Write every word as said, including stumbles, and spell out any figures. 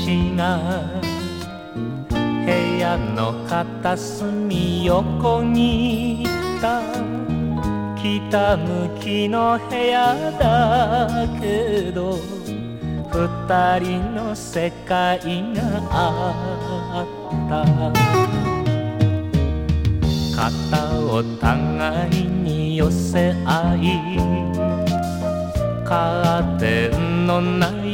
ちが部屋の片隅横にいた。北向きの部屋だけど二人の世界があった。肩を互いに寄せ合いカーテンのない